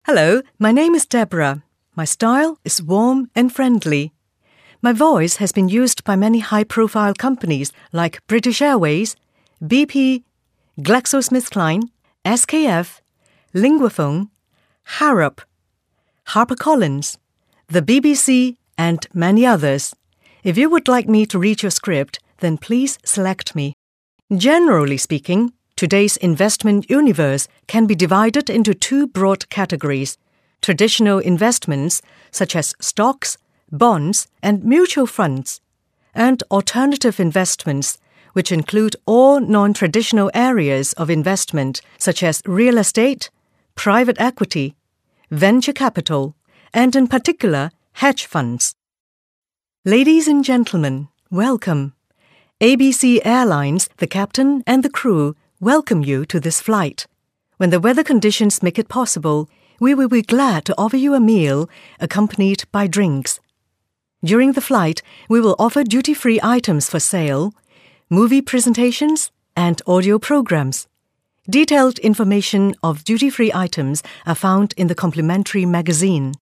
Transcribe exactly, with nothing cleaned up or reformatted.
Hello, my name is Deborah. My style is warm and friendly. My voice has been used by many high-profile companies like British Airways, B P, GlaxoSmithKline, S K F, Linguaphone, Harrop, HarperCollins, the B B C, and many others. If you would like me to read your script, then please select me. Generally speaking, today's investment universe can be divided into two broad categories: traditional investments such as stocks, bonds, and mutual funds, and alternative investments, which include all non-traditional areas of investment such as real estate, private equity, venture capital, and in particular, hedge funds. Ladies and gentlemen, welcome. A B C Airlines, the captain and the crew, welcome you to this flight. When the weather conditions make it possible, we will be glad to offer you a meal accompanied by drinks. During the flight, we will offer duty-free items for sale, movie presentations, and audio programs. Detailed information of duty-free items are found in the complimentary magazine.